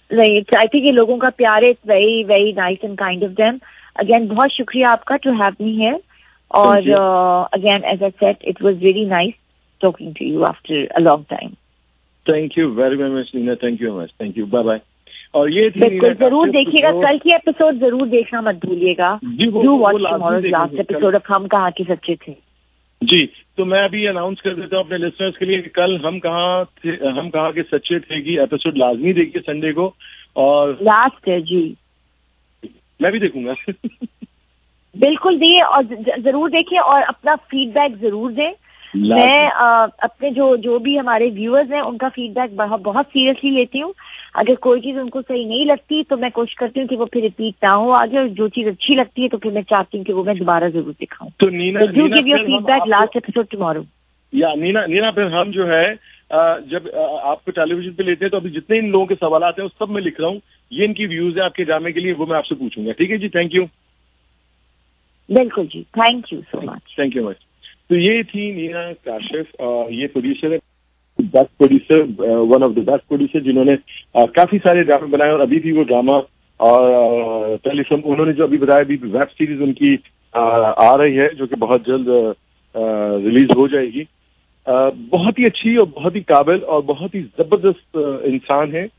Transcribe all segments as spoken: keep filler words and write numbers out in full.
Right, I think ये लोगों का प्यार है, it's very very nice and kind of them. Again बहुत शुक्रिया आपका टू हैव मी हियर. और again as I said it was really nice talking to you after a long time. Thank you very very much Nina, thank you much, thank you, bye bye. और ये बिल्कुल जरूर देखिएगा, कल की episode जरूर देखना मत भूलिएगा. Do watch tomorrow's last episode of हम कहाँ के सच्चे थे. जी, तो मैं अभी अनाउंस कर देता हूँ अपने लिसनर्स के लिए कि कल हम कहाँ थे, हम कहाँ के सच्चे थे की एपिसोड लाजमी देखिए संडे को. और लास्ट है जी, मैं भी देखूंगा. बिल्कुल दिए और जरूर देखिए और अपना फीडबैक जरूर दें. मैं आ, अपने जो जो भी हमारे व्यूअर्स हैं उनका फीडबैक बहुत बहुत सीरियसली लेती हूँ. अगर कोई चीज उनको सही नहीं लगती तो मैं कोशिश करती हूँ कि वो फिर रिपीट ना हो आगे, और जो चीज अच्छी लगती है तो फिर मैं चाहती हूँ कि वो मैं दोबारा जरूर दिखाऊं. तो Nina, do give your feedback last episode tomorrow. या नीना नीना फिर हम जो है जब आपको टेलीविजन पे लेते हैं तो अभी जितने इन लोगों के सवाल आते हैं उस सब मैं लिख रहा हूँ. ये इनकी व्यूज है आपके जाने के लिए, वो मैं आपसे पूछूंगा. ठीक है जी, थैंक यू. बिल्कुल जी, thank you so much. Thank you much. तो ये थी नीना काशिफ, ये प्रोड्यूसर है, best producer, one of the best producer जिन्होंने काफी सारे ड्रामे बनाए और अभी भी वो ड्रामा और टेलीफिल्म उन्होंने जो अभी बताया अभी वेब सीरीज उनकी आ रही है जो कि बहुत जल्द रिलीज हो जाएगी. बहुत ही अच्छी और बहुत ही काबिल और बहुत ही जबरदस्त इंसान है.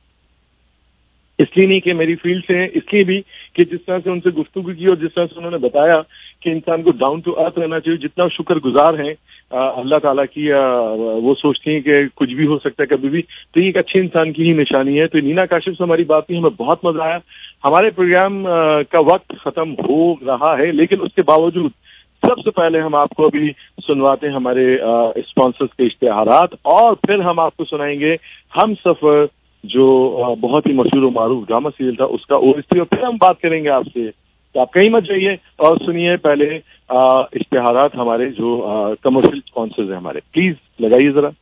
इसलिए नहीं कि मेरी फील्ड से है, इसलिए भी कि जिस तरह से उनसे गुफ्तगू की और जिस तरह से उन्होंने बताया कि इंसान को डाउन टू अर्थ रहना चाहिए, जितना शुक्रगुजार हैं अल्लाह ताला की, आ, वो सोचती हैं कि कुछ भी हो सकता है कभी भी, तो ये एक अच्छे इंसान की ही निशानी है. तो नीना काशिफ से हमारी बात हुई, हमें बहुत मजा आया. हमारे प्रोग्राम का वक्त खत्म हो रहा है, लेकिन उसके बावजूद सबसे पहले हम आपको अभी सुनवाते हैं हमारे स्पॉन्सर्स के इश्तिहारात और फिर हम आपको सुनाएंगे हम सफर जो बहुत ही मशहूर और मारूफ ड्रामा सीरियल था उसका ओएसटी, और फिर हम बात करेंगे आपसे. तो आप कहीं मत जाइए और सुनिए पहले इश्तिहारात हमारे जो कमर्शियल स्पॉन्सर्स हैं हमारे. प्लीज लगाइए जरा.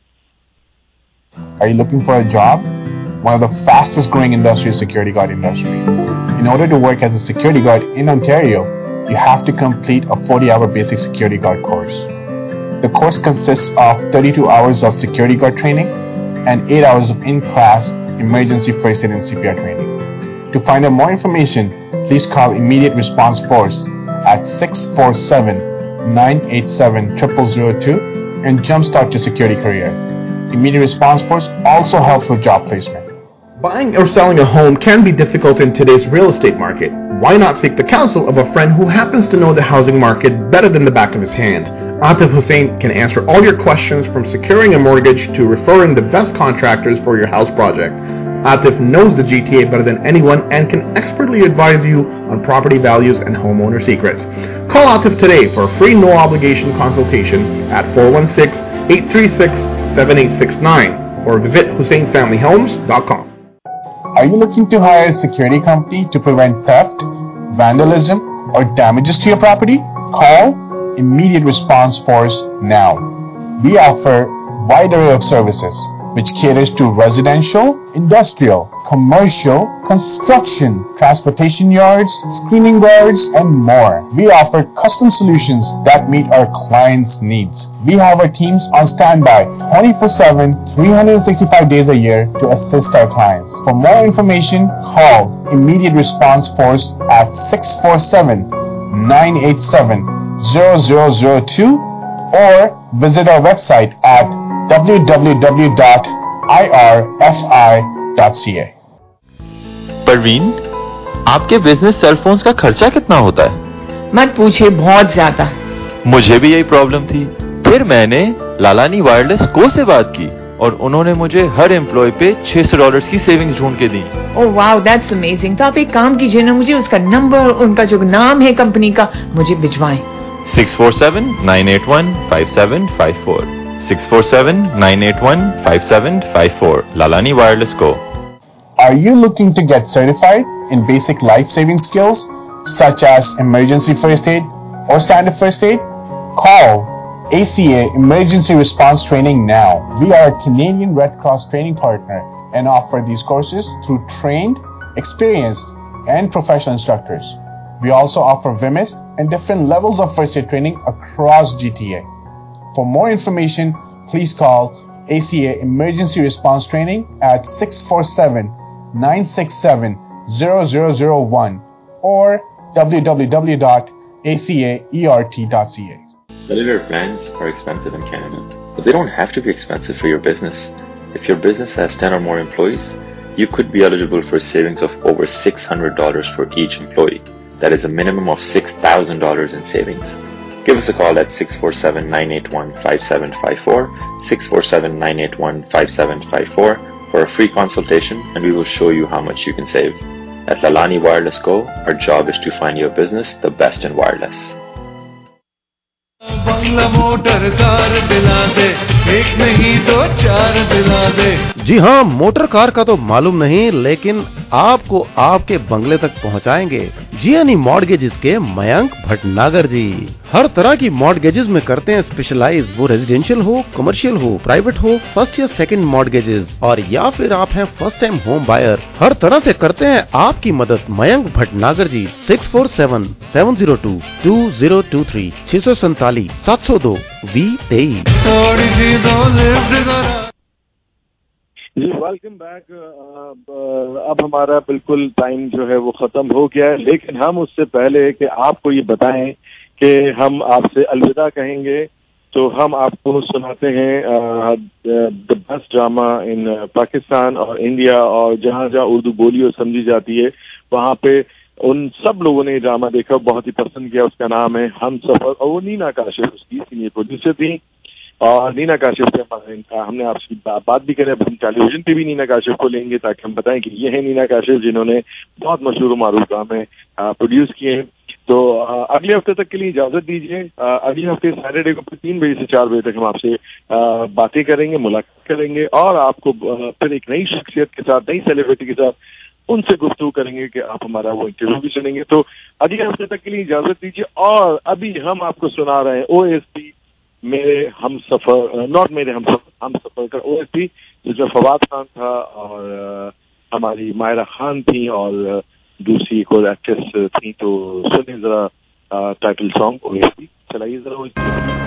Are you looking for a job? One of the fastest growing industry is security guard industry. In order to work as a security guard in Ontario, you have to complete a forty hour basic security guard course. The course consists of thirty-two hours of security guard training and eight hours of in-class emergency first aid and C P R training. To find out more information, please call Immediate Response Force at six four seven, nine eight seven, zero zero zero two and jumpstart your security career. Immediate Response Force also helps with job placement. Buying or selling a home can be difficult in today's real estate market. Why not seek the counsel of a friend who happens to know the housing market better than the back of his hand? Atif Hussain can answer all your questions from securing a mortgage to referring the best contractors for your house project. Atif knows the G T A better than anyone and can expertly advise you on property values and homeowner secrets. Call Atif today for a free no obligation consultation at four one six, eight three six, seven eight six nine or visit hussain family homes dot com. Are you looking to hire a security company to prevent theft, vandalism, or damages to your property? Call Immediate Response Force now. We offer a wide array of services which caters to residential, industrial, commercial, construction, transportation yards, screening guards, and more. We offer custom solutions that meet our clients' needs. We have our teams on standby twenty-four seven, three hundred sixty-five days a year to assist our clients. For more information, call Immediate Response Force at six four seven, nine eight seven, zero zero zero two or visit our website at w w w dot i r f i dot c a. Parveen, आपके business cellphones का खर्चा कितना होता है? मत पूछिए, बहुत ज्यादा. मुझे भी यही प्रॉब्लम थी. फिर मैंने लालानी वायरलेस को से बात की और उन्होंने मुझे हर एम्प्लॉय पे छह सौ डॉलर्स की सेविंग्स ढूंढ के दी. Oh wow, that's amazing. तो आप एक काम कीजिए ना, मुझे उसका नंबर, उनका जो नाम है कंपनी का, मुझे भिजवाएं. Six four seven, nine eight one, five seven five four six four seven, nine eight one, five seven five four Lalani Wireless Co. Are you looking to get certified in basic life-saving skills such as emergency first aid or standard first aid? Call A C A Emergency Response Training now. We are a Canadian Red Cross training partner and offer these courses through trained, experienced, and professional instructors. We also offer V I M I S and different levels of first aid training across G T A. For more information, please call A C A Emergency Response Training at six four seven, nine six seven, zero zero zero one or w w w dot a c a e r t dot c a. Cellular plans are expensive in Canada, but they don't have to be expensive for your business. If your business has ten or more employees, you could be eligible for savings of over six hundred dollars for each employee. That is a minimum of six thousand dollars in savings. Give us a call at six four seven, nine eight one, five seven five four, six four seven, nine eight one, five seven five four for a free consultation, and we will show you how much you can save. At Lalani Wireless Co, our job is to find your business the best in wireless. बंगला motor car दिला दे, एक नहीं तो चार दिला दे। जी हाँ, motor car का तो मालूम नहीं, लेकिन आपको आपके बंगले तक पहुँचाएंगे जीएनई मॉर्गेजेस के मयंक भटनागर जी। हर तरह की मॉर्गेजेस में करते हैं स्पेशलाइज, वो रेजिडेंशियल हो, कमर्शियल हो, प्राइवेट हो, फर्स्ट या सेकंड मॉर्गेजेस, और या फिर आप हैं फर्स्ट टाइम होम बायर, हर तरह से करते हैं आपकी मदद Mayank Bhatnagar ji. Six four seven, seven zero two, two zero two three, छह सौ सैतालीस, सात सौ दो, वी तेईस। जी वेलकम बैक। अब हमारा बिल्कुल टाइम जो है वो खत्म हो गया है, लेकिन हम उससे पहले कि आपको ये बताएं कि हम आपसे अलविदा कहेंगे, तो हम आपको सुनाते हैं the best drama in Pakistan और इंडिया, और जहां जहां उर्दू बोली और समझी जाती है वहां पे उन सब लोगों ने ड्रामा देखा, बहुत ही पसंद किया। उसका नाम है हम सफर, और वो नीना काशिफ उसकी सीनियर प्रोड्यूसर थी। और नीना काशिफ से हमने आपसे बात भी करें, हम टेलीविजन पे भी नीना काशिफ को लेंगे ताकि हम बताएं कि ये है नीना काशिफ जिन्होंने बहुत मशहूर मारूफ ड्रामे प्रोड्यूस किए हैं। तो अगले हफ्ते तक के लिए इजाजत दीजिए। अगले हफ्ते सैटरडे को तीन बजे से चार बजे तक हम आपसे बातें करेंगे, मुलाकात करेंगे, और आपको फिर एक नई शख्सियत के साथ, नई सेलिब्रिटी के साथ उनसे गुफ्तगू करेंगे कि आप हमारा वो इंटरव्यू भी सुनेंगे। तो अगले हफ्ते तक के लिए इजाजत दीजिए। और अभी हम आपको सुना रहे हैं ओ एस पी मेरे हम सफर, नॉट मेरे हम सफर, हम सफर का ओ एस पी, जिसमें फवाद खान था और हमारी मायरा खान थी और दूसरी एक और एक्ट्रेस थी। तो सुनिए जरा title song O S P, चलाइए जरा ओ एस पी।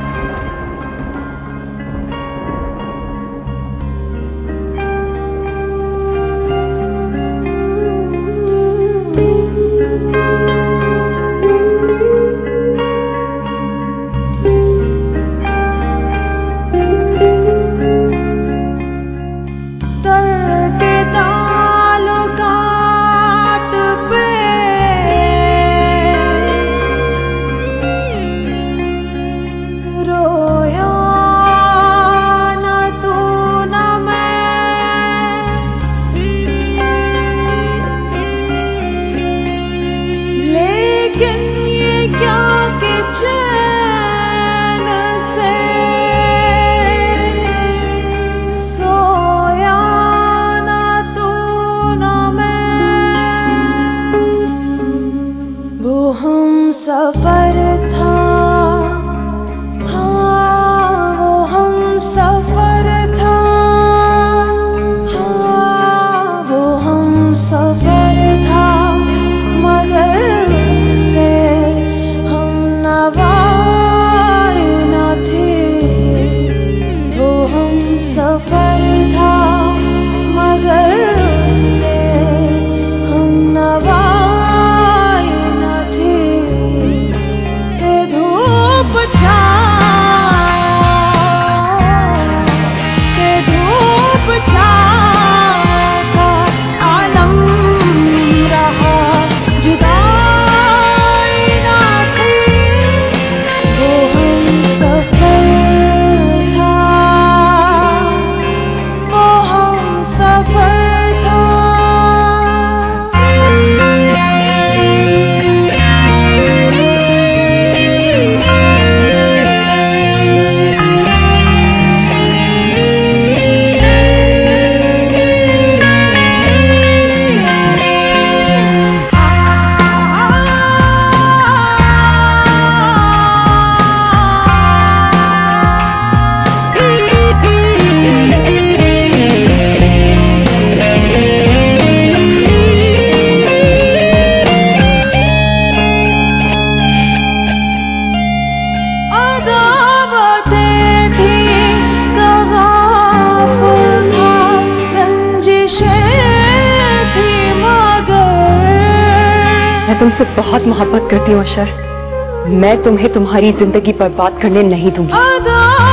मैं तुमसे बहुत मोहब्बत करती हूँ अशर। मैं तुम्हें तुम्हारी जिंदगी बर्बाद करने नहीं दूंगी।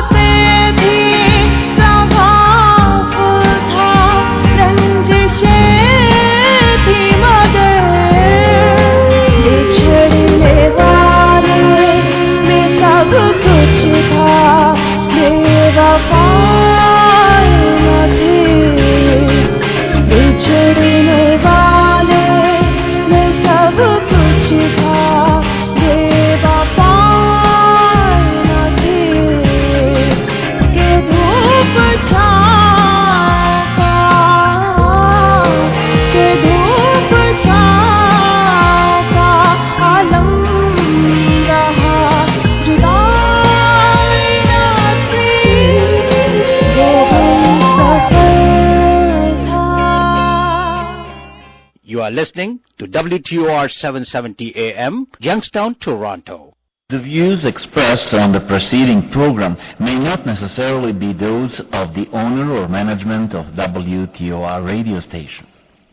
You are listening to W T O R seven seventy A M, Youngstown, Toronto. The views expressed on the preceding program may not necessarily be those of the owner or management of W T O R radio station.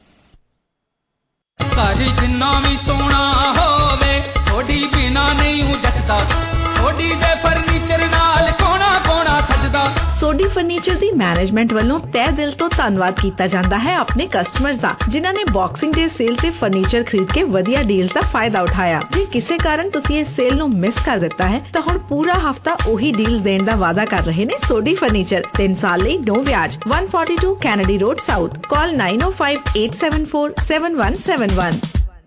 ਘਰ ਜਿੰਨਾ ਵੀ ਸੋਹਣਾ ਹੋਵੇ ਥੋੜੀ ਬਿਨਾ ਨਹੀਂ ਜੱਜਦਾ ਥੋੜੀ ਦੇ furniture ਨਾਲ ਕੋਣਾ ਕੋਣਾ ਸਜਦਾ। ਸੋਡੀ ਫਰਨੀਚਰ ਦੀ ਮੈਨੇਜਮੈਂਟ ਵੱਲੋਂ ਤਹਿ ਦਿਲ ਤੋਂ ਧੰਨਵਾਦ ਕੀਤਾ ਜਾਂਦਾ ਹੈ ਆਪਣੇ ਕਸਟਮਰਸ ਦਾ ਜਿਨ੍ਹਾਂ ਨੇ ਬਾਕਸਿੰਗ ਡੇ ਸੇਲ ਤੇ ਫਰਨੀਚਰ ਖਰੀਦ ਕੇ ਵਧੀਆ ਡੀਲਸ ਦਾ ਫਾਇਦਾ ਉਠਾਇਆ। ਜੇ ਕਿਸੇ ਕਾਰਨ ਤੁਸੀਂ ਇਸ ਸੇਲ ਨੂੰ ਮਿਸ ਕਰ ਦਿੱਤਾ ਹੈ ਤਾਂ ਹੁਣ ਪੂਰਾ ਹਫਤਾ ਉਹੀ ਡੀਲਸ ਦੇਣ ਦਾ ਵਾਅਦਾ ਕਰ ਰਹੇ ਨੇ ਸੋਡੀ ਫਰਨੀਚਰ। ਤਿੰਨ ਸਾਲ ਲਈ ਨੋ ਵਿਆਜ। one forty-two Kennedy road south. Call nine oh five eight seven four seven one seven one।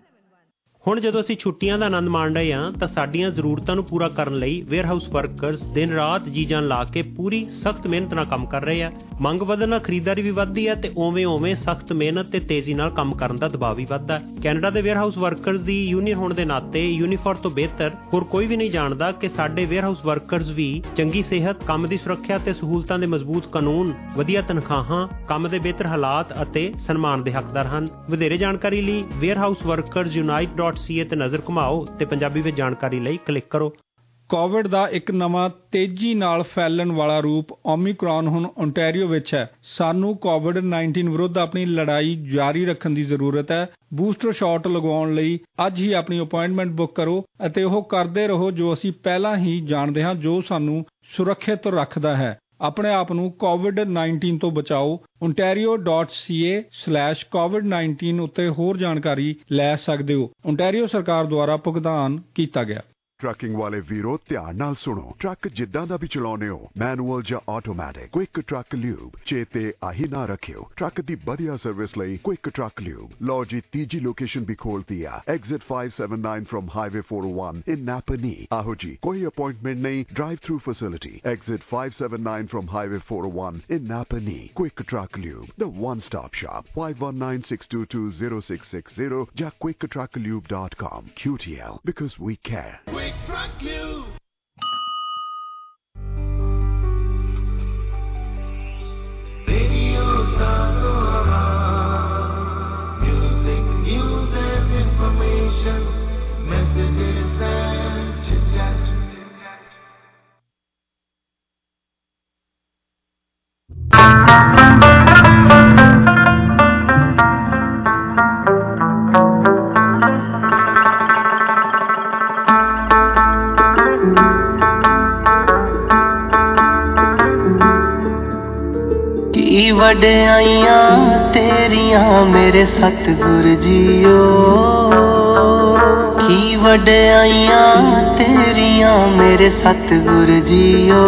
ਹੁਣ ਜਦੋਂ ਅਸੀਂ ਛੁੱਟੀਆਂ ਦਾ ਆਨੰਦ ਮਾਣ ਰਹੇ ਹਾਂ ਤਾਂ ਸਾਡੀਆਂ ਜ਼ਰੂਰਤਾਂ ਨੂੰ ਪੂਰਾ ਕਰਨ ਲਈ ਵੇਅਰਹਾਊਸ ਵਰਕਰਸ ਦਿਨ ਰਾਤ ਜੀ ਜਾਨ ਲਾ ਕੇ ਪੂਰੀ ਸਖਤ ਮਿਹਨਤ ਨਾਲ ਕੰਮ ਕਰ ਰਹੇ ਆ। ਮੰਗ ਵਧਣ ਨਾਲ ਖਰੀਦਦਾਰੀ ਵੀ ਵੱਧਦੀ ਹੈ ਤੇ ਉਵੇਂ ਉਵੇਂ ਸਖਤ ਮਿਹਨਤ ਤੇ ਤੇਜ਼ੀ ਨਾਲ ਕੰਮ ਕਰਨ ਦਾ ਦਬਾਅ ਵੀ ਵੱਧਦਾ ਹੈ। ਕੈਨੇਡਾ ਦੇ ਵੇਅਰਹਾਊਸ ਵਰਕਰਸ ਦੀ ਯੂਨੀਅਨ ਹੋਣ ਦੇ ਨਾਤੇ ਯੂਨੀਫੋਰ ਤੋਂ ਬਿਹਤਰ ਹੋਰ ਕੋਈ ਵੀ ਨਹੀਂ ਜਾਣਦਾ ਕਿ ਸਾਡੇ ਵੇਅਰਹਾਊਸ ਵਰਕਰਸ ਵੀ ਚੰਗੀ ਸਿਹਤ, ਕੰਮ ਦੀ ਸੁਰੱਖਿਆ ਤੇ ਸਹੂਲਤਾਂ ਦੇ ਮਜ਼ਬੂਤ ਕਾਨੂੰਨ, ਵਧੀਆ ਤਨਖਾਹਾਂ, ਕੰਮ ਦੇ ਬਿਹਤਰ ਹਾਲਾਤ ਅਤੇ ਸਨਮਾਨ ਦੇ ਹੱਕਦਾਰ ਹਨ। ਵਧੇਰੇ ਜਾਣਕਾਰੀ ਲਈ warehouse workers unite dot C A ਤੇ ਨਜ਼ਰ ਘੁਮਾਓ ਤੇ ਪੰਜਾਬੀ ਵਿੱਚ ਜਾਣਕਾਰੀ ਲਈ ਕਲਿੱਕ ਕਰੋ। ਕੋਵਿਡ ਦਾ ਇੱਕ ਨਵਾਂ ਤੇਜ਼ੀ ਨਾਲ ਫੈਲਣ ਵਾਲਾ ਰੂਪ ਓਮਿਕਰੌਨ ਹੁਣ ਓਨਟਾਰੀਓ ਵਿੱਚ ਹੈ। ਸਾਨੂੰ ਕੋਵਿਡ ਉੱਨੀ ਵਿਰੁੱਧ ਆਪਣੀ ਲੜਾਈ ਜਾਰੀ ਰੱਖਣ ਦੀ ਜ਼ਰੂਰਤ ਹੈ। ਬੂਸਟਰ ਸ਼ਾਟ ਲਗਵਾਉਣ ਲਈ ਅੱਜ ਹੀ ਆਪਣੀ ਅਪਾਇੰਟਮੈਂਟ ਬੁੱਕ ਕਰੋ ਅਤੇ ਉਹ ਕਰਦੇ ਰਹੋ ਜੋ ਅਸੀਂ ਪਹਿਲਾਂ ਹੀ ਜਾਣਦੇ ਹਾਂ ਜੋ ਸਾਨੂੰ ਸੁਰੱਖਿਅਤ ਰੱਖਦਾ ਹੈ। ਆਪਣੇ ਆਪ ਨੂੰ ਕੋਵਿਡ ਉੱਨੀ ਤੋਂ ਬਚਾਓ। ontario dot c a slash covid nineteen ਉੱਤੇ ਹੋਰ ਜਾਣਕਾਰੀ ਲੈ ਸਕਦੇ ਹੋ। ontario ਸਰਕਾਰ ਦੁਆਰਾ ਭੁਗਤਾਨ ਕੀਤਾ ਗਿਆ। ਟਰੱਕਿੰਗ ਵਾਲੇ ਵੀਰੋ ਧਿਆਨ ਨਾਲ ਸੁਣੋ। ਟਰੱਕ ਜਿੱਦਾਂ ਦਾ ਵੀ ਚਲਾਉਨੇ ਹੋ, ਮੈਨੂਅਲ ਜਾਂ ਆਟੋਮੈਟਿਕ, ਕੁਇਕ ਟਰੱਕ ਲਿਊਬ ਚੇਤੇ ਆਹੀ ਨਾ ਰੱਖਿਓ। ਟਰੱਕ ਦੀ ਵਧੀਆ ਸਰਵਿਸ ਲਈ ਕੁਇਕ ਟਰੱਕ ਲਿਊਬ। ਲਓ ਜੀ ਤੀਜੀ ਲੋਕੇਸ਼ਨ ਵੀ ਖੋਲਤੀ ਆ, exit five seventy-nine from highway four oh one in Napanee. ਆਹੋ ਜੀ, ਕੋਈ ਅਪਾਇੰਟਮੈਂਟ ਨਹੀਂ, drive through facility. Exit five seventy-nine from highway four oh one in Napanee. Quick truck lube, the one stop shop। five one nine six two two zero six six zero ਜਾਂ quick truck lube dot com। Q T L, because we care। Truck Lube. Radio Sangoma. Music, news and information. Messages and chit-chat. ਕੀ ਵਡਿਆਈਆਂ ਤੇਰੀਆਂ ਮੇਰੇ ਸਤਿਗੁਰ JIO, ਕੀ ਵਡਿਆਈਆਂ ਤੇਰੀਆਂ ਮੇਰੇ ਸਤਿਗੁਰ ਜੀਓ।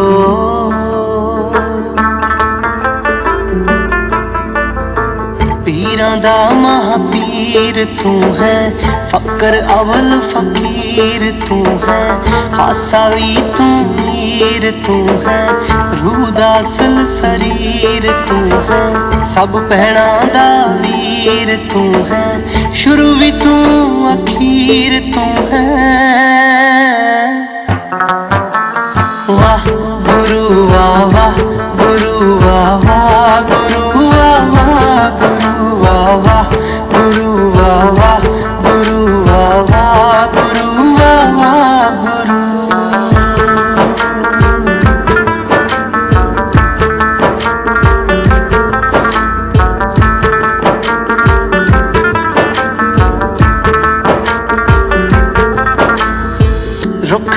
ਪੀਰਾਂ ਦਾ ਮਹਾਪੀਰ ਤੂੰ ਹੈ, ਫਕਰ ਅਵਲ ਫਕੀਰ ਤੂੰ ਹੈ, ਹਾਸਾ ਵੀ ਤੂੰ ਹੀਰ ਤੂੰ ਹੈ, ਰੂਹ ਦਾ ਅਸਲ ਸਰੀਰ ਤੂੰ ਹੈ, ਸਭ ਭੈਣਾਂ ਦਾ ਵੀਰ ਤੂੰ ਹੈ, ਸ਼ੁਰੂ ਵੀ ਤੂੰ ਅਖੀਰ ਤੂੰ ਹੈ। ਵਾਹ ਗੁਰੂ ਵਾਹ ਵਾਹ ਗੁਰੂ ਵਾਹ ਵਾਹ ਗੁਰੂ ਵਾਹ ਵਾਹ ਗੁਰੂ ਵਾਹ ਵਾਹ ਗੁਰੂ ਵਾਹ ਵਾਹ ਗੁਰੂ ਵਾਹ ਵਾਹ ਗੁਰੂ ਵਾਹ ਵਾਹ ਗੁਰੂ।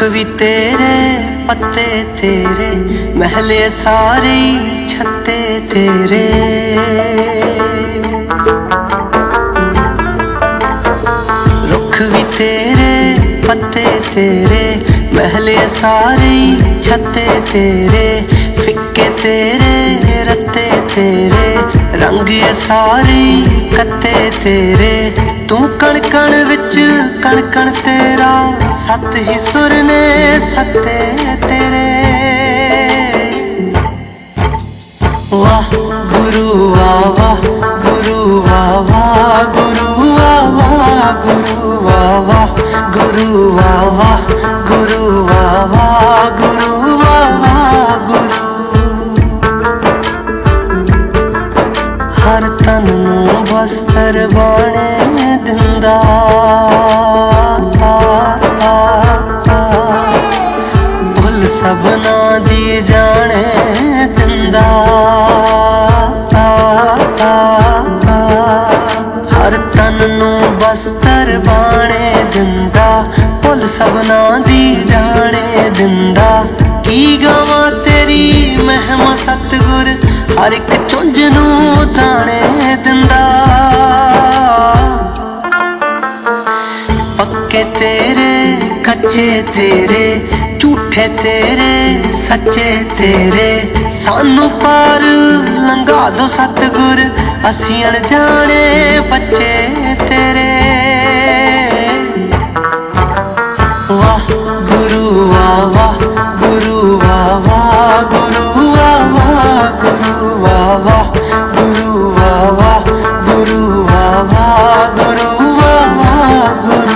भी तेरे पत्ते तेरे महले सारे छत्ते तेरे रुख भी तेरे पत्ते तेरे महले सारे छत्ते तेरे फिक्के तेरे रत्ते तेरे रंग सारे कत्ते तेरे तू कण कण विच कण कण तेरा सत ही सुर ने सत्ते तेरे वाह गुरु वाह वाह गुरु वाह वाह गुरु वाह वाह गुरु वाह वाह गुरु वाह वाह गुरु वाह वाह गुरु वाह वाह गुरु हर तन नूं बस्तर बाणे दिंदा भुल सबना दी जाने दिंदा हर तन नूं बस्तर बाणे दिंदा भुल सबना दी जाने दिंदा की गावां तेरी महिमा सतगुर हर एक चुंझ नूं ताणे दिंदा पक्के तेरे कच्चे तेरे झूठे तेरे सच्चे तेरे सानू पार लंघा दो सतगुर असीं अनजाने बच्चे तेरे वाह गुरु वाह वाह गुरु वाह वाह गुरु वाह वाह गुरु वाह वाह गुरु वाह वाह गुरु वाह वाह गुरु वाह वाह गुरु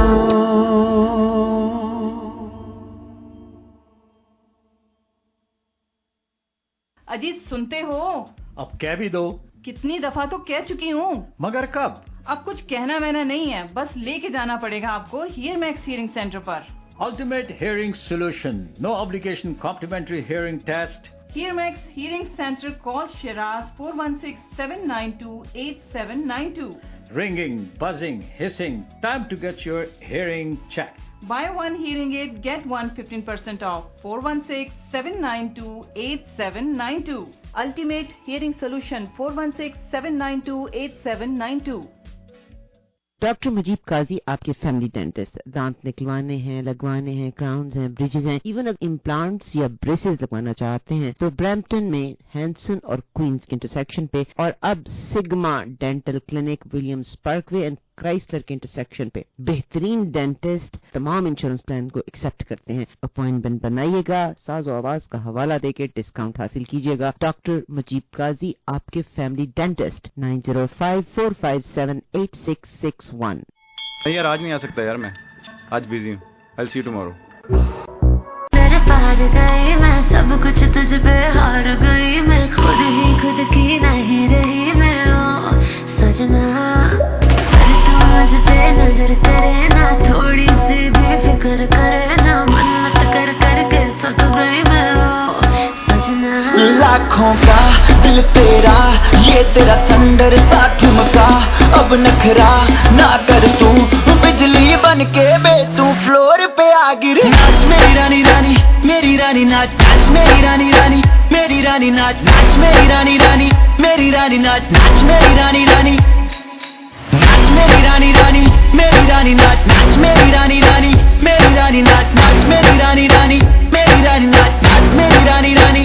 अजीत सुनते हो? अब कह भी दो। कितनी दफा तो कह चुकी हूँ। मगर कब? अब कुछ कहना वहना नहीं है, बस लेके जाना पड़ेगा आपको हियर मैक्स हियरिंग सेंटर पर। Ultimate hearing solution, no obligation complimentary hearing test. Hear Max Hearing Center, call Shiraz four one six, seven nine two, eight seven nine two. Ringing, buzzing, hissing, time to get your hearing checked. Buy one hearing aid, get one fifteen percent off. four one six, seven nine two, eight seven nine two. Ultimate Hearing Solution, four one six, seven nine two, eight seven nine two. Doctor Mujeeb Kazi आपके family dentist. दांत निकलवाने हैं, लगवाने हैं, crowns हैं, bridges हैं, even अगर implants या ब्रेसेस लगवाना चाहते हैं तो ब्रैम्पटन में हैंसन और क्वींस के इंटरसेक्शन पे, और अब Sigma dental clinic Williams Parkway and Chrysler के इंटरसेक्शन पे बेहतरीन डेंटिस्ट तमाम इंश्योरेंस प्लान को एक्सेप्ट करते हैं। अपॉइंटमेंट बनाइएगा, साज़ो आवाज का हवाला देके डिस्काउंट हासिल कीजिएगा। डॉक्टर मजीब काजी आपके family dentist nine zero five four five seven eight six six one. नहीं यार, आज नहीं आ सकता यार, मैं आज बिजी हूँ। I will see you tomorrow. पार गई मैं, सब कुछ तुझ पे हार गई मैं, खुद ही खुद की नहीं रही मैं। ओ सजना मुझ पे नजर करे ना, थोड़ी सी भी फिक्र करे ना, मन्नत कर करके थक गई मैं। ओ सजना लाखों का दिल तेरा, ये तेरा थंडर सा ठुमका, अब नखरा ना कर तू, बिजली बन के बे तू फ्लोर पे आ गिर। नाच मेरी रानी रानी मेरी रानी नाच, नाच मेरी रानी रानी मेरी रानी नाच, नाच मेरी रानी रानी मेरी रानी नाच, नाच मेरी रानी रानी नाच मेरी रानी रानी मेरी रानी नाच, नाच मेरी रानी रानी मेरी रानी नाच, नाच मेरी रानी रानी मेरी रानी नाच, नाच मेरी रानी रानी।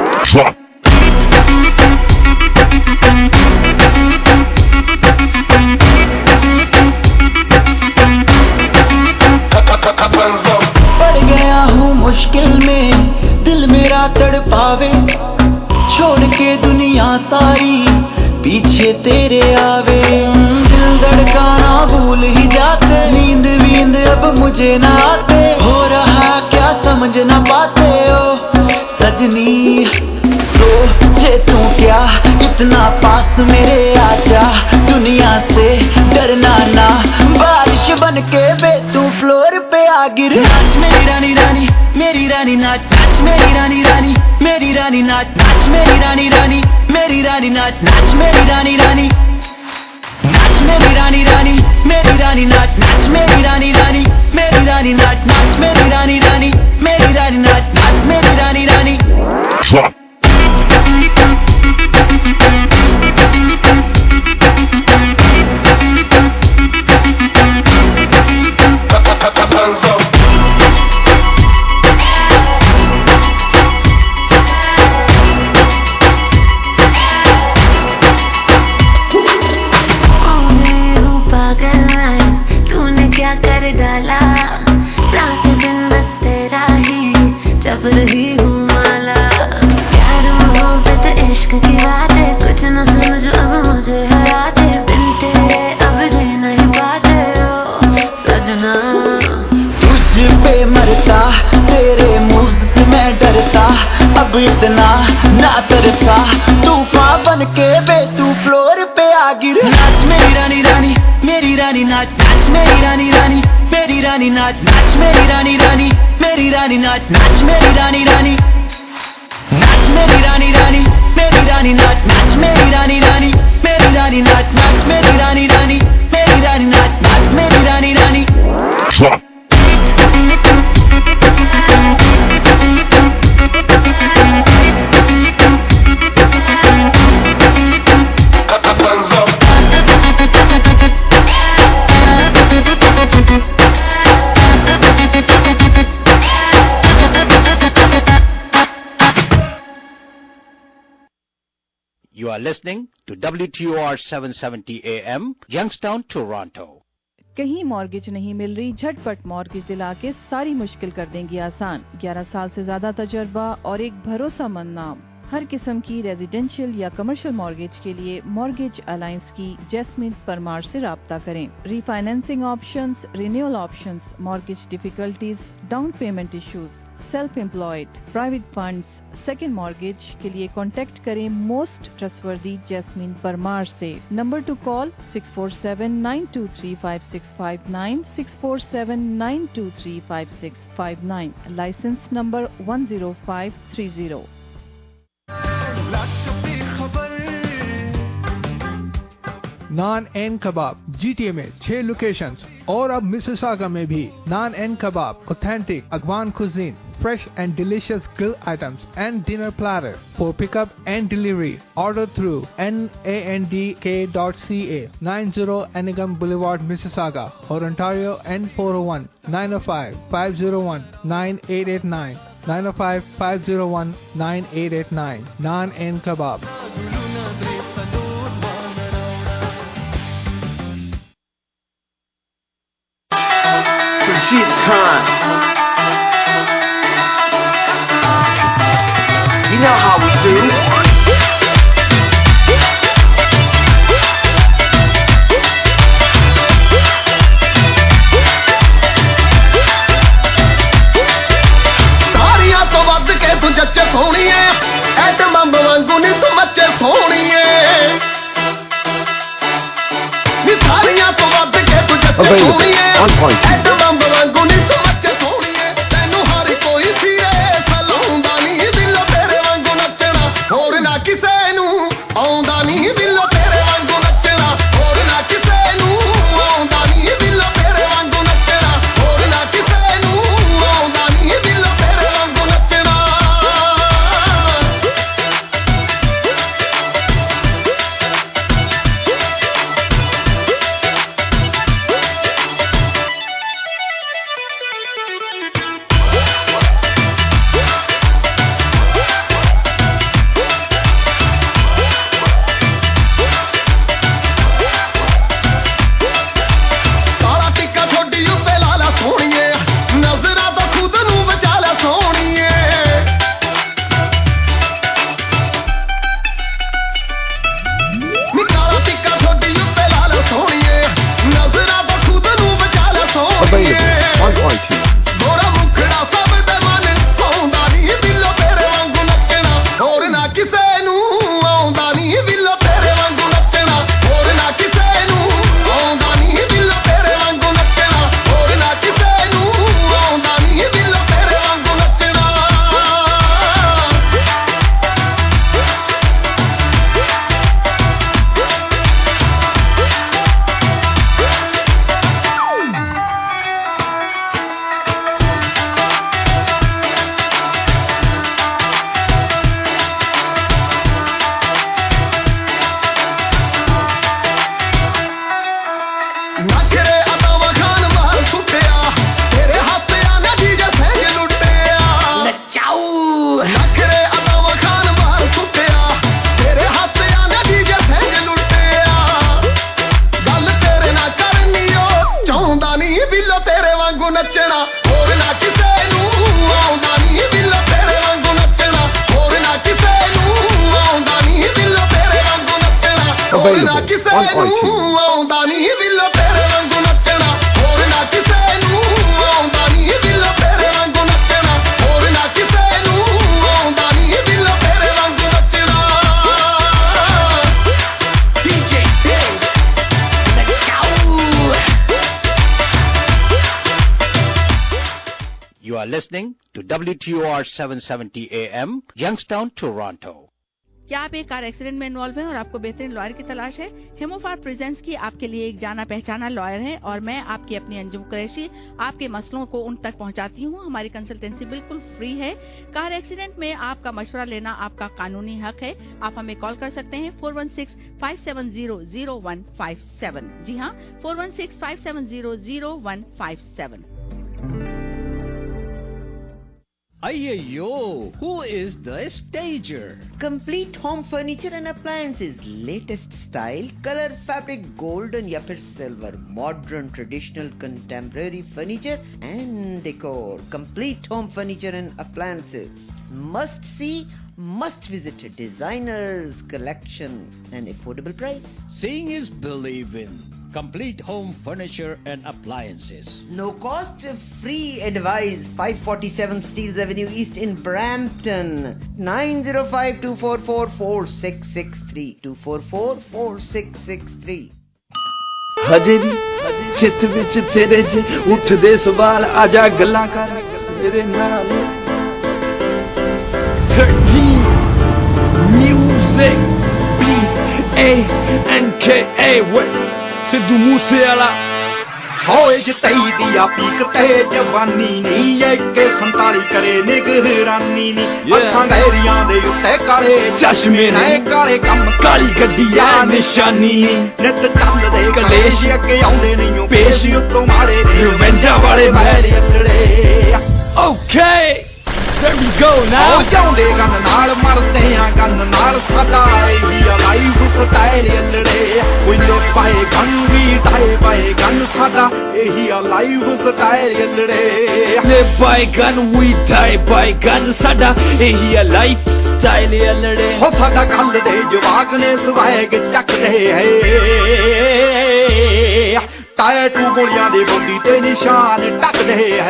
पड़ गया हूँ मुश्किल में, दिल मेरा तड़पावे, छोड़ के दुनिया सारी पीछे तेरे आवे। दिल धड़काना भूल ही जाते, नींद वींद अब मुझे ना आते, हो रहा क्या समझ ना पाते हो सजनी। सोचे तू क्या इतना पास मेरे आजा, दुनिया से डरना ना, बारिश बन के बे तू फ्लोर पे आ गिर। नाच मेरी रानी रानी मेरी रानी नाच, नाच मेरी रानी रानी मेरी रानी नाच, नाच मेरी रानी रानी मेरी रानी नाच, नाच मेरी रानी रानी नाच मेरी रानी रानी मेरी रानी नाच नाच मेरी रानी रानी मेरी रानी नाच नाच मेरी रानी रानी मेरी रानी नाच नाच मेरी रानी रानी डाला रात दिन बस तेरा ही जब रही हूँ माला प्यार मोहब्बत इश्क की बातें कुछ न समझो अब मुझे हराते बिन तेरे अब जी नहीं पाते हो सजना तुझ पे मरता तेरे मुझ से मैं डरता अब इतना ना तरसा तूफान बन के बे तू फ्लोर पे आ गिर नाच मेरी रानी रानी मेरी रानी नाच नाच मेरी रानी रानी मेरी रानी नाच नाच मेरी रानी रानी मेरी रानी नाच नाच मेरी रानी रानी नाच मेरी रानी रानी मेरी रानी नाच नाच मेरी रानी रानी मेरी रानी नाच नाच मेरी रानी रानी मेरी रानी नाच नाच मेरी रानी रानी You are listening to W T O R seven seventy A M, Youngstown, Toronto. कहीं मॉर्गेज नहीं मिल रही, झटपट मॉर्गेज दिला के सारी मुश्किल कर देंगी आसान। ग्यारह साल से ज्यादा तजर्बा और एक भरोसामंद नाम। हर किस्म की रेजिडेंशियल या कमर्शियल मॉर्गेज के लिए मॉर्गेज अलायंस की जैस्मिन परमार से राब्ता करें। Refinancing options, renewal options, mortgage difficulties, down payment issues, self employed, private funds, second mortgage के लिए कांटेक्ट करें मोस्ट ट्रस्टवर्दी जैस्मिन परमार से। Number to call six four seven nine two three five six five nine, six four seven nine two three five six five nine, licence number one zero five three zero. Naan and kebab GTA में छह locations और अब Mississauga में भी। Naan and kebab, authentic Afghan cuisine, fresh and delicious grill items and dinner platter for pickup and delivery. Order through nandk dot c a, ninety Anigam Boulevard, Mississauga, or Ontario N four oh one, nine oh five, five oh one, nine eight eight nine, nine oh five, five oh one, nine eight eight nine. Naan and Kebab. Rashid Khan. You know how we do. ਸਾਰੀਆਂ ਤੋਂ ਵੱਧ ਕੇ ਤੂੰ ਜੱਚੇ ਸੋਹਣੀਏ, atom bomb ਵਾਂਗੂ ਨੀ ਤੂੰ ਮੱਚੇ ਸੋਹਣੀਏ। ਨੀ ਸਾਰੀਆਂ ਤੋਂ ਵੱਧ ਕੇ ਤੂੰ ਜੱਚੇ ਸੋਹਣੀਏ, ਐਟਮ ਬੰਬ ਵਾਂਗੂ ਨੀ ਤੂੰ ਮੱਚੇ ਸੋਹਣੀਏ। ਤੈਨੂੰ ਹਰ ਕੋਈ ਸੀਰੇ ਸਲਾਉਂਦਾ ਨੀ ਦਿਲੋਂ ਤੇਰੇ ਵਾਂਗੂ ਨੱਚਣਾ, ਹੋਰ ਨਾ ਕਿਸੇ ਨੂੰ ਆਉਂਦਾ ਨੀ ਦਿਲੋਂ ਤੇਰੇ ਵਾਂਗੂ ਨੱਚਣਾ, ਹੋਰ ਨਾ ਕਿਸੇ ਨੂੰ ਆਉਂਦਾ ਨੀ ਦਿਲੋਂ ਤੇਰੇ ਵਾਂਗੂ ਨੱਚਣਾ, ਹੋਰ ਨਾ ਕਿਸੇ ਨੂੰ ਆਉਂਦਾ ਨੀ ਦਿਲੋਂ ਤੇਰੇ ਵਾਂਗੂ ਨੱਚਣਾ। ਨੱਚਣਾ ਹੋਰ ਨਾ ਕਿਸੇ ਨੂੰ ਆਉਂਦਾ ਨਹੀਂ ਦਿਲੋਂ ਤੇਰੇ ਵਾਂਗੂ ਨੱਚਣਾ ਹੋਰ ਨਾ ਕਿਸੇ ਨੂੰ ਆਉਂਦਾ ਨਹੀਂ ਦਿਲੋਂ ਤੇਰੇ ਵਾਂਗੂ ਨੱਚਣਾ ਹੋਰ ਨਾ ਕਿਸੇ ਨੂੰ ਆਉਂਦਾ ਨਹੀਂ ਦਿਲੋਂ ਤੇਰੇ ਵਾਂਗੂ ਨੱਚਣਾ ਹੋਰ ਨਾ ਕਿਸੇ ਨੂੰ ਆਉਂਦਾ ਨਹੀਂ ਦਿਲੋਂ ਤੇਰੇ ਵਾਂਗੂ ਨੱਚਣਾ ਹੋਰ ਨਾ ਕਿਸੇ ਨੂੰ ਆਉਂਦਾ ਨਹੀਂ ਦਿਲੋਂ ਤੇਰੇ ਵਾਂਗੂ ਨੱਚਣਾ D J Biggs, let's go. You are listening to W T O R seven seventy A M, Youngstown, Toronto. क्या आप एक कार एक्सीडेंट में इन्वॉल्व हैं और आपको बेहतरीन लॉयर की तलाश है? हेमोफार प्रेजेंस की आपके लिए एक जाना पहचाना लॉयर है और मैं आपकी अपनी अंजुम कुरैशी आपके मसलों को उन तक पहुंचाती हूं। हमारी कंसल्टेंसी बिल्कुल फ्री है। कार एक्सीडेंट में आपका मशवरा लेना आपका कानूनी हक है। आप हमें कॉल कर सकते हैं four one six five seven zero zero one five seven. जी हाँ, four one six five seven zero zero one five seven. Ayyo, who is the stager? Complete Home Furniture and Appliances, latest style, color, fabric, golden या फिर silver, modern, traditional, contemporary furniture and decor. Complete Home Furniture and Appliances. Must see, must visit. Designers collection and affordable price. Seeing is believing. Complete Home Furniture and Appliances. No cost, free advice. five forty-seven Steeles Avenue East in Brampton. nine zero five, two four four, four six six three. two four four, four six six three. ਹਜੇ ਵੀ ਚਿੱਤ ਵਿੱਚ ਤੇਰੇ ਜੇ ਉੱਠਦੇ ਸਵਾਲ ਆਜਾ ਗੱਲਾਂ ਕਰ ਮੇਰੇ ਨਾਲ thirteen Music B A N K A Wait Sidhu Moose ਵਾਲਾ ਹੋਏ ਜਤਈ ਦੀ ਆ ਪੀਕ ਤੇ ਜਵਾਨੀ ਨੀ ਏਕੇ ਸੰਤਾਲੀ ਕਰੇ ਨਿਗਰਾਨੀ ਨੀ ਅੱਖਾਂ ਗਹਿਰੀਆਂ ਦੇ ਉੱਤੇ ਕਾਲੇ ਚਸ਼ਮੇ ਨੇ ਕਾਲੇ ਕੰਮ ਕਾਲੀ ਗੱਡੀ ਆ ਨਿਸ਼ਾਨੀ ਨਿਤ ਚੱਲਦੇ ਕਲੇਸ਼ ਅੱਗੇ ਆਉਂਦੇ ਨਹੀਂ ਪੇਸ਼ ਉੱਤੋਂ ਮਾਰੇ ਰਿਵੈਂਜਾਂ ਵਾਲੇ ਮਹਿਲ ਅੱਲੜੇ okay There we go now. ਜਾਂਦੇ ਗੰਨ ਨਾਲ ਮਰਦੇ ਆ ਗੰਨ ਨਾਲ ਸਾਡਾ ਇਹੀ ਲਾਈਫ ਸਟਾਈਲ ਅੱਲੜੇ ਕੋਈ ਲੈ ਪਾਏ ਗੰਨ ਵੀ ਢਾਏ ਪਾਏ ਗੰਨ ਸਾਡਾ ਇਹੀ ਲਾਈਫ ਸਟਾਈਲ ਅੱਲੜੇ ਲੈ ਪਾਏ ਗੰਨ ਵੀ ਢਾਏ ਪਾਏ ਗੰਨ ਸਾਡਾ ਇਹੀ ਲਾਈਫ ਸਟਾਈਲ ਅੱਲੜੇ ਹੋ ਸਾਡਾ ਕੱਲ ਦੇ ਜਵਾਕ ਨੇ ਸਵੈਗ ਚੱਕਦੇ ਹੈ ਟੈਟੂ ਗੋਲੀਆਂ ਦੇ ਬੋਡੀ ਤੇ ਨਿਸ਼ਾਨ ਟੱਕਦੇ ਹੈ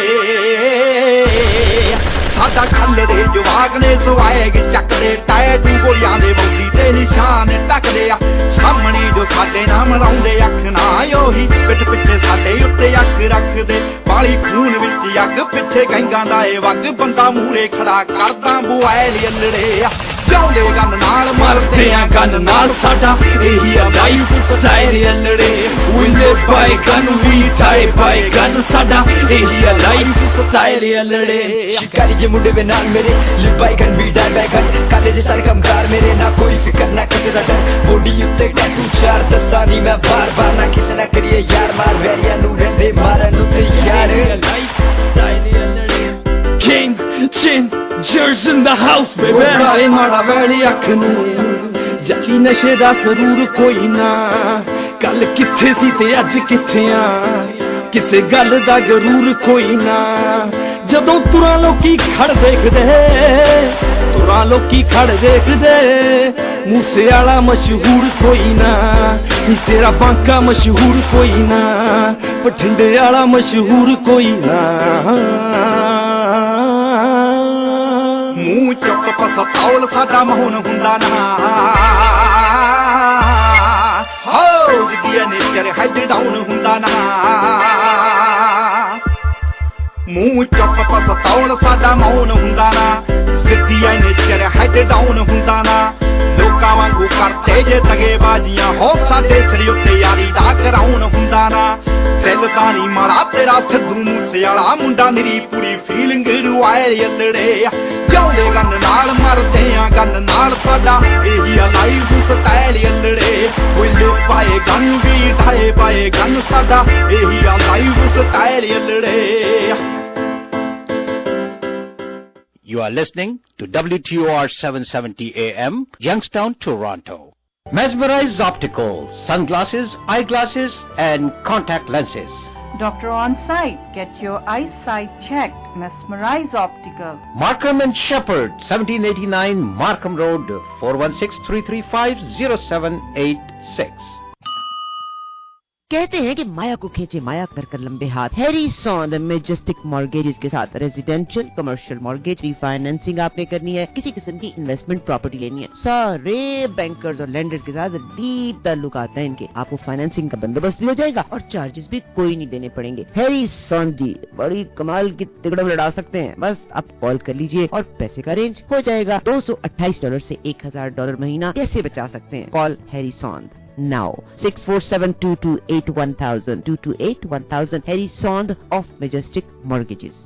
ਸਾਡਾ ਕੱਲ ਦੇ ਜਵਾਕ ਨੇ ਸਵਾਏਗ ਚੱਕਦੇ ਟੈਟੂ ਗੋਲੀਆਂ ਦੇ ਬੋਡੀ ਤੇ ਨਿਸ਼ਾਨ ਟੱਕਦੇ ਆ ਸਾਹਮਣੇ ਜੋ ਸਾਡੇ ਨਾਮ ਲਾਉਂਦੇ ਅੱਖ ਨਾ ਉਹੀ ਪਿੱਠ ਪਿੱਛੇ ਸਾਡੇ ਉੱਤੇ ਅੱਖ ਰੱਖਦੇ ਬਾਲੀ ਖੂਨ ਵਿੱਚ ਅੱਗ ਪਿੱਛੇ ਗੈਂਗਾਂ ਦਾ ਇਹ ਵਗ ਬੰਦਾ ਮੂਰੇ ਖੜਾ ਕਰਦਾ ਬੁਆਇਲ ਅੱਲੜੇ ਆ ਜਾਂਦੇ ਗੰਨ ਨਾਲ ਮਰਦੇ ਆ ਗੰਨ ਨਾਲ ਸਾਡਾ ਇਹੀ ਲਾਈਫ ਸਟਾਈਲ ਅੱਲੜੇ we live by gun we die by gun ਸਾਡਾ ਇਹੀ ਲਾਈਫ ਸਟਾਈਲ ਅੱਲੜੇ ਸ਼ਿਕਾਰੀ ਜੇ ਮੁੰਡੇ ਵੇ ਨਾਲ ਮੇਰੇ ਲਿਵ by gun we die by gun ਕਾਲੇ ਦੇ ਸਾਰੇ ਕੰਮਕਾਰ ਮੇਰੇ ਨਾ ਕੋਈ ਫਿਕਰ ਨਾ ਕਿਸੇ ਦਾ ਡਰ ਬੋਡੀ ਉੱਤੇ ਟੈਟੂ ਚਾਰ ਦੱਸਾਂ ਨੀ ਮੈਂ ਬਾਰ ਬਾਰ ਨਾ ਕਿਸੇ ਨਾ ਕਰੀਏ ਯਾਰ ਮਾਰ ਵੈਰੀਆਂ ਨੂੰ ਰਹਿੰਦੇ ਮਾਰਨ ਨੂੰ ਤੇ ਯਾਰ ਲਾਈਫ ਸਟਾਈਲ ਅੱਲੜੇ King Chin Jers in the house baby ਸਾਰੇ ਮਾੜਾ ਵੈਲੀ ਅੱਖ ਨੂੰ ਜਾਲੀ ਨਸ਼ੇ ਦਾ ਸਰੂਰ ਕੋਈ ਨਾ ਕੱਲ ਕਿੱਥੇ ਸੀ ਤੇ ਅੱਜ ਕਿੱਥੇ ਆ ਕਿਸੇ ਗੱਲ ਦਾ ਗਰੂਰ ਕੋਈ ਨਾ ਜਦੋਂ ਤੁਰਾਂ ਲੋਕੀ ਖੜ ਦੇਖਦੇ ਤੁਰਾਂ ਲੋਕੀ ਖੜ ਦੇਖਦੇ ਮੂਸੇ ਵਾਲਾ ਮਸ਼ਹੂਰ ਕੋਈ ਨਾ ਤੇਰਾ ਬਾਂਕਾ ਮਸ਼ਹੂਰ ਕੋਈ ਨਾ ਬਠਿੰਡੇ ਵਾਲਾ ਮਸ਼ਹੂਰ ਕੋਈ ਨਾ ਮੂੰਹ ਚੁੱਪ ਪਸਤੌਲ ਸਾਡਾ ਮਹੂਨ ਹੁੰਦਾ ਨਾ ਹੋ ਜਿੱਦੀਆ ਨੇਚਰ ਹੈਡ ਡਾਊਨ ਹੁੰਦਾ ਨਾ ਮੂੰਹ ਚੁੱਪ ਪਸਤੌਲ ਸਾਡਾ ਮਹੂਨ ਹੁੰਦਾ ਨਾ ਜਿੱਦੀਆ ਨੇਚਰ ਹੈਡ ਡਾਊਨ ਹੁੰਦਾ ਨਾ ਲੋਕਾਂ ਵਾਂਗੂ ਕਰਦੇ ਜੇ ਤਗੇ ਬਾਜੀਆਂ ਹੋ ਸਾਡੇ ਸਿਰ ਉੱਤੇ ਯਾਰੀ ਦਾ ਕਰਾਉਣ ਹੁੰਦਾ ਨਾ ਦਿਲ ਤਾਂ ਨੀ ਮਾੜਾ ਤੇਰਾ ਸਿੱਧੂ ਮੂਸੇ ਵਾਲਾ ਮੁੰਡਾ ਮੇਰੀ ਪੂਰੀ ਫੀਲਿੰਗ ਰੁਆਏ ਅੱਲੜੇ ਜਾਂਦੇ ਗੰਨ ਨਾਲ ਮਰਦੇ ਆ ਗੰਨ ਨਾਲ ਸਾਡਾ ਇਹੀ ਲਾਈਫ ਸਟਾਈਲ ਅੱਲੜੇ ਕੋਈ ਲੈ ਪਾਏ ਗੰਨ ਵੀ ਢਾਏ ਪਾਏ ਗੰਨ ਸਾਡਾ ਇਹੀ ਲਾਈਫ ਸਟਾਈਲ ਅੱਲੜੇ You are listening to W T O R seven seventy A M, Youngstown, Toronto. Mesmerize Optical, sunglasses, eyeglasses and contact lenses. Doctor on site. Get your eyesight checked. Mesmerize Optical. Markham and Shepherd, seventeen eighty-nine Markham Road, four one six, three three five, zero seven eight six. कहते हैं कि माया को खींचे माया कर कर लंबे हाथ। Harry सॉन्द Majestic mortgages के साथ रेजिडेंशियल कमर्शियल मॉर्गेज रीफाइनेंसिंग आपने करनी है, किसी किस्म की इन्वेस्टमेंट प्रॉपर्टी लेनी है, सारे बैंकर्स और लेंडर्स के साथ डीप ताल्लुक आता है इनके। आपको फाइनेंसिंग का बंदोबस्त भी हो जाएगा और चार्जेस भी कोई नहीं देने पड़ेंगे। हैरी सॉन्द जी बड़ी कमाल की तिगड़म लड़ा सकते हैं, बस आप कॉल कर लीजिए और पैसे का अरेंज हो जाएगा। दो सौ अट्ठाईस डॉलर से एक हजार डॉलर महीना कैसे बचा सकते हैं? Call Harry Sond now. six four seven, two two eight, one thousand, two two eight, one thousand. Harry Sond of Majestic Mortgages.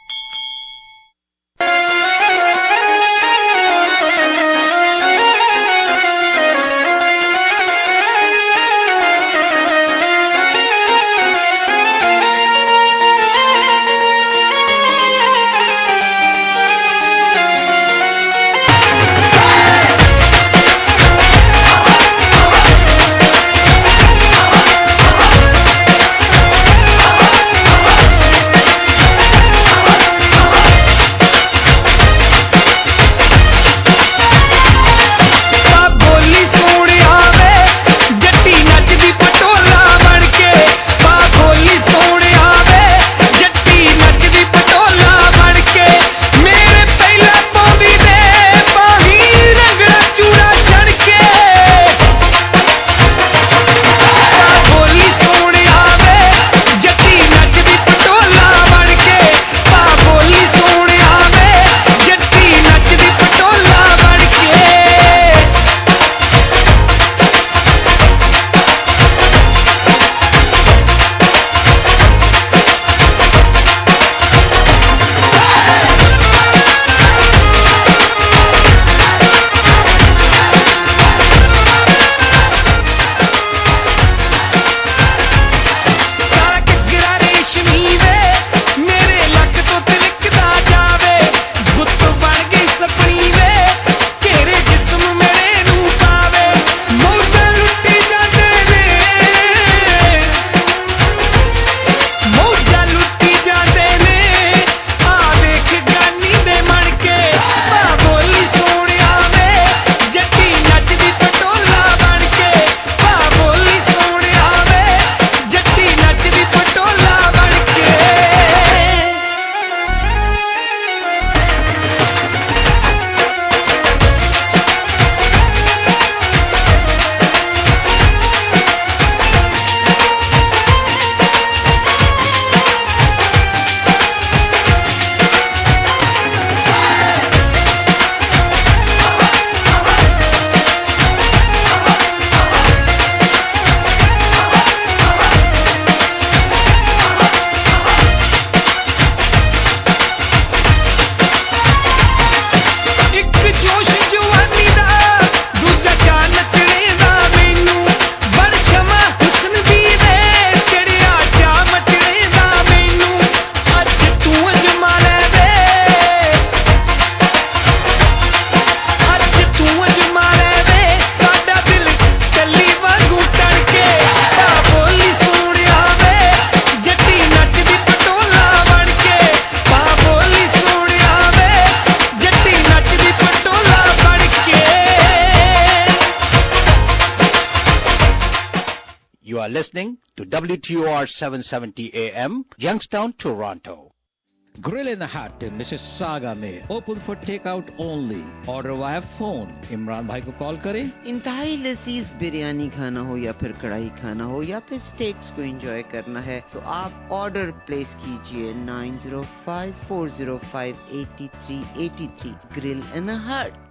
You are listening to W T O R seven seventy A M, Youngstown, Toronto. Grill in the Hut in Mississauga में open for takeout only. Order via phone. Imran भाई को call करें. इंतहाई लजीज बिरयानी खाना हो या फिर कढ़ाई खाना हो या फिर स्टेक्स को एंजॉय करना है तो आप ऑर्डर प्लेस कीजिए nine zero five, four zero five, eight three eight three. Grill in the Hut.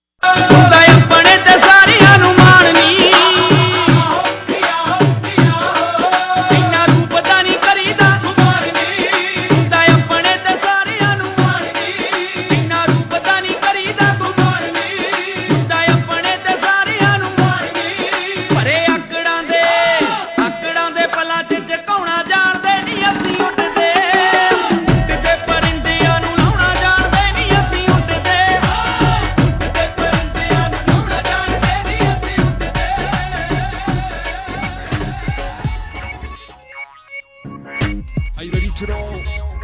अपने ते सारियां नू मारनी original.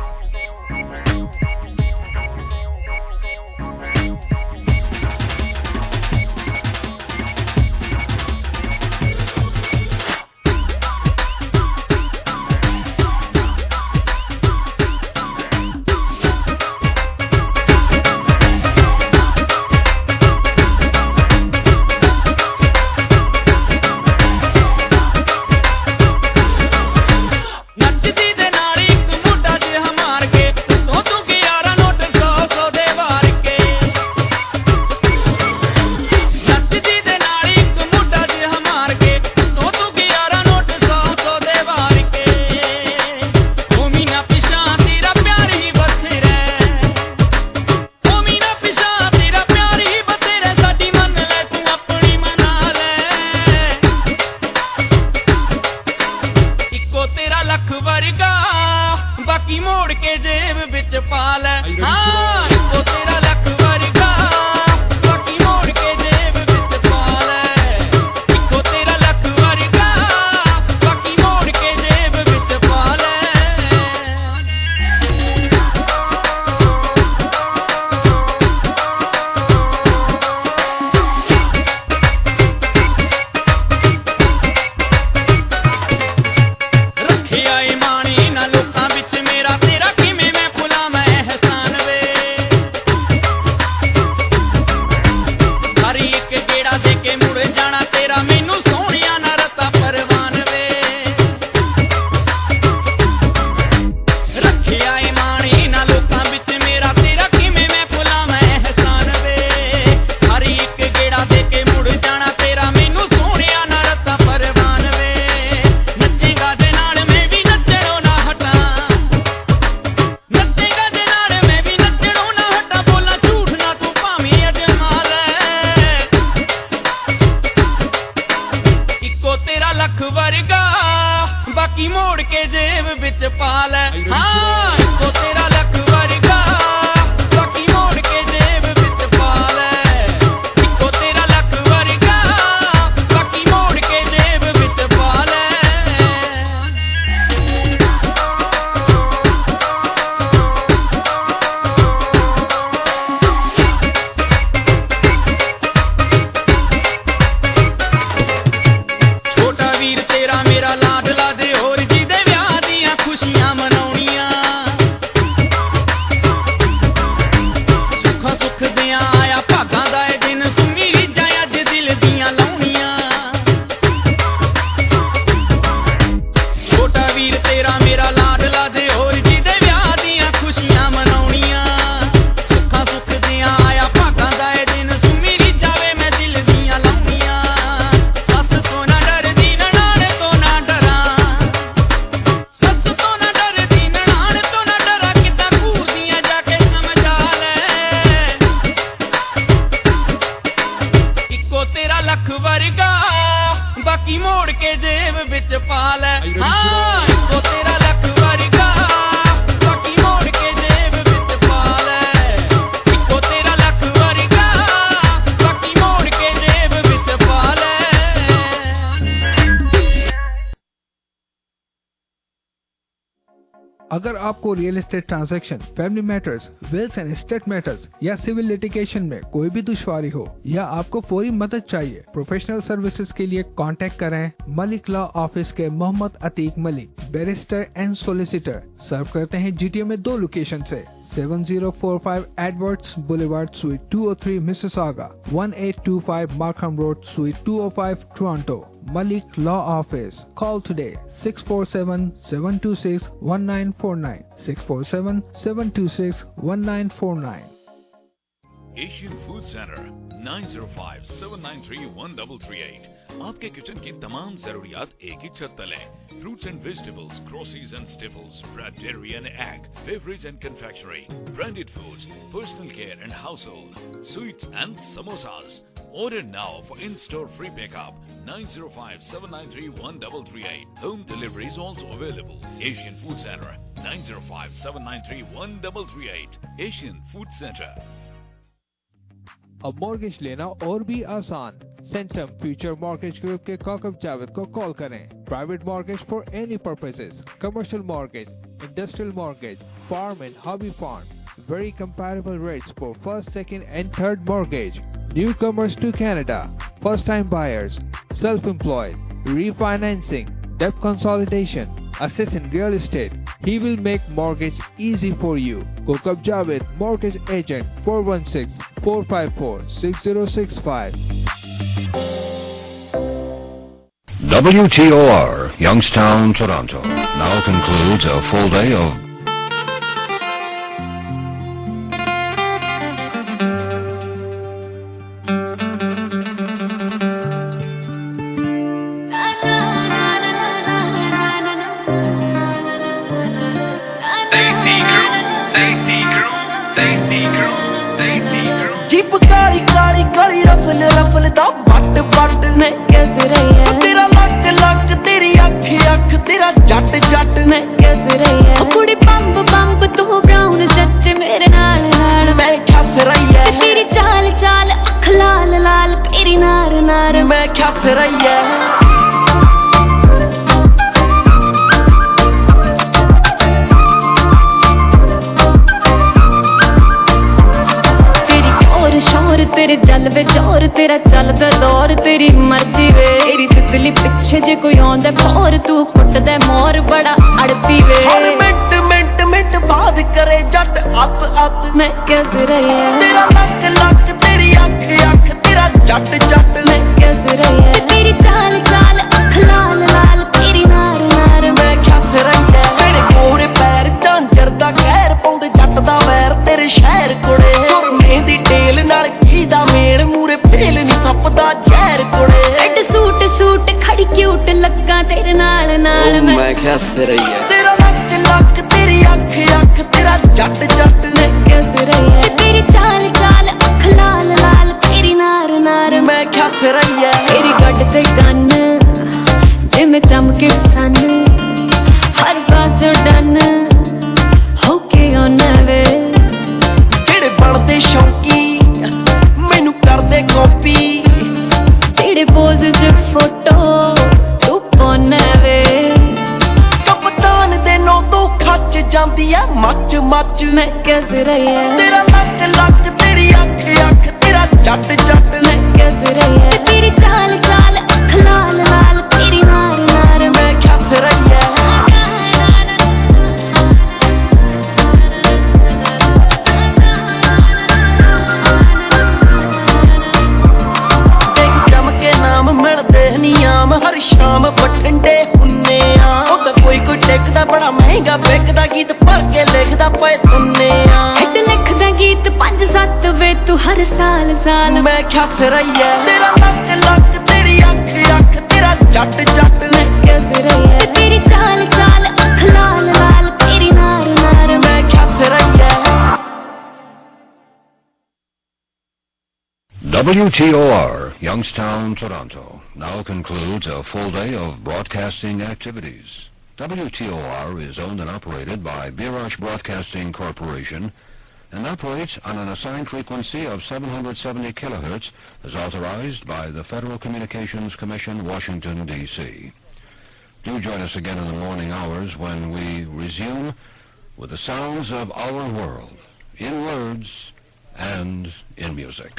अगर आपको real estate transaction, family matters, wills and estate matters या सिविल लिटिगेशन में कोई भी दुश्वारी हो या आपको फौरी मदद चाहिए, प्रोफेशनल सर्विसेज के लिए कांटेक्ट करें मलिक लॉ ऑफिस के Mohammad Atiq Malik, barrister and solicitor. Serve करते हैं जीटीए में दो लोकेशन से, seven zero four five Edwards Boulevard, Suite two oh three, Mississauga, eighteen twenty-five Markham Road, Suite two oh five, Toronto. Malik Law Office. Call today six four seven, seven two six, one nine four nine, six four seven, seven two six, one nine four nine. Asian Food Center nine zero five, seven nine three, one three three eight. आपके kitchen की तमाम जरूरियात एक ही छत तले। Fruits and vegetables, groceries and staples, bread, dairy and egg, beverage and confectionery, branded foods, personal care and household, sweets and samosas. Order now for in-store free pickup. nine zero five, seven nine three, one three three eight. Home delivery is also available. Asian Food Center nine zero five, seven nine three, one three three eight. Asian Food Center. अब mortgage लेना और भी आसान। Centum future mortgage group के कौकब जावेद को call करें। Private mortgage for any purposes, commercial mortgage, industrial mortgage, farm and hobby farm, very comparable rates for first, second and third mortgage. Newcomers to Canada, first time buyers, self-employed, refinancing, debt consolidation, assets in real estate. He will make mortgage easy for you. Kokab Javed, Mortgage Agent, four one six, four five four, six zero six five. W T O R, Youngstown, Toronto, now concludes a full day of jeep काली काली काली rifle rifle दा बट but मैं कैसे रही है तेरा लक लक तेरी अख अख तेरा जट जट मैं कैसे रही है कुड़ी पंप पंप तू ब्राउन सच मेरे नाल नाल मैं कैसे रही है तेरी चाल चाल अख लाल लाल तेरी नार नार मैं कैसे रही है तेरे जलवे जोर तेरा चलदा दौर तेरी मर्जी वे तेरी तितली पिछे जे कोई आंदा खोर तू कुटदा मोर बड़ा अड़पी वे हर मिनट मिनट मिनट बाद करे जट अप अप मैं कैसे रही है तेरा लक लक तेरी अख अख तेरा जट जट मैं कैसे रही है तेरी चाल चाल अख लाल लाल तेरी नार नार मैं कैसे रही है तेरे गोरे पैर झांझर दा कहर पाउंदे जट दा वैर तेरे शहर कोड़े सुरमे दी टेल नाल ਦਾ ਮੇਲ ਮੂਰੇ ਫੇਲ ਨਹੀਂ ਥੱਪਦਾ ਜ਼ਹਿਰ ਕੋੜੇ ਐਡ ਸੂਟ ਸੂਟ ਖੜੀ ਕਿਊਟ ਲੱਗਾ ਤੇਰੇ ਨਾਲ ਨਾਲ ਮੈਂ ਕਿੱਥੇ ਰਹੀ ਹੈ ਤੇਰਾ ਲੱਕ ਲੱਕ ਤੇਰੀ ਅੱਖ ਅੱਖ ਤੇਰਾ ਜੱਟ ਜੱਟ ਮੈਂ ਕਿੱਥੇ ਰਹੀ ਹੈ ਤੇਰੀ ਚਾਲ ਚਾਲ ਅੱਖ ਲਾਲ ਲਾਲ ਤੇਰੀ ਨਾਰ ਨਾਰ ਮੈਂ ਕਿੱਥੇ ਰਹੀ ਹੈ ਤੇਰੀ ਗੱਡ ਤੇ ਗੰਨ ਜਿਵੇਂ ਚਮਕੇ ਸਨ ਹਰ ਪਾਸੋਂ ਡਨ ਹੋ ਕੇ ਆਉਣਾ ਵੇ ਜਿਹੜੇ ਬਣਦੇ ਸ਼ੌਂਕੀ ਕਰਦੇ ਕਾਪੀ ਜਿਹੜੇ ਪੋਜ਼ ਚ ਫੋਟੋ ਤੂੰ ਪਾਉਣਾ ਵੇ ਕਪਤਾਨ ਦੇ ਨੋ ਤੋਂ ਖੱਚ ਜਾਂਦੀ ਐ ਮੱਚ ਮੱਚ ਮੈਂ कैसे रही है तेरा ਲੱਕ ਲੱਕ ਤੇਰੀ ਅੱਖ ਅੱਖ ਤੇਰਾ ਜੱਟ ਜੱਟ ਮੈਂ कैसे रही है तेरी चाल चाल ਅੱਖ ਲਾਲ ਲਾਲ ਤੇਰੀ ਨਾਰ ਨਾਰ ਮੈਂ कैसे रही है हर शाम बठिंडे हुन्ने आ ओदा कोई कोई टेकदा बड़ा महंगा बेकदा गीत भर के लिखदा पे तुन्ने आ हिट लिखदा गीत पांच सत्त वे तू हर साल साल मैं कैसे रही है तेरा लक लक तेरी अख अख तेरा जट जट मैं कैसे रही है तेरी चाल चाल अख लाल लाल तेरी नार नार मैं कैसे रही है W T O R, Youngstown, Toronto, now concludes a full day of broadcasting activities. W T O R is owned and operated by Birash Broadcasting Corporation and operates on an assigned frequency of seven hundred seventy kilohertz as authorized by the Federal Communications Commission, Washington, D C Do join us again in the morning hours when we resume with the sounds of our world, in words and in music.